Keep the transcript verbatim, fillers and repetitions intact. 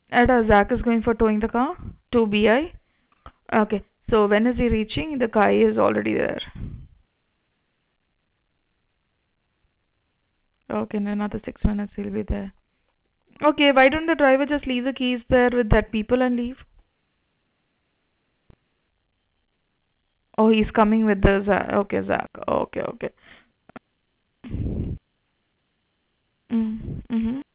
And uh, Zach is going for towing the car to B I. Okay. So when is he reaching? The guy is already there. Okay, in another six minutes he'll be there. Okay, why don't the driver just leave the keys there with that people and leave? Oh, he's coming with the Zach. Okay, Zach. Okay, okay. Mm, mm-hmm.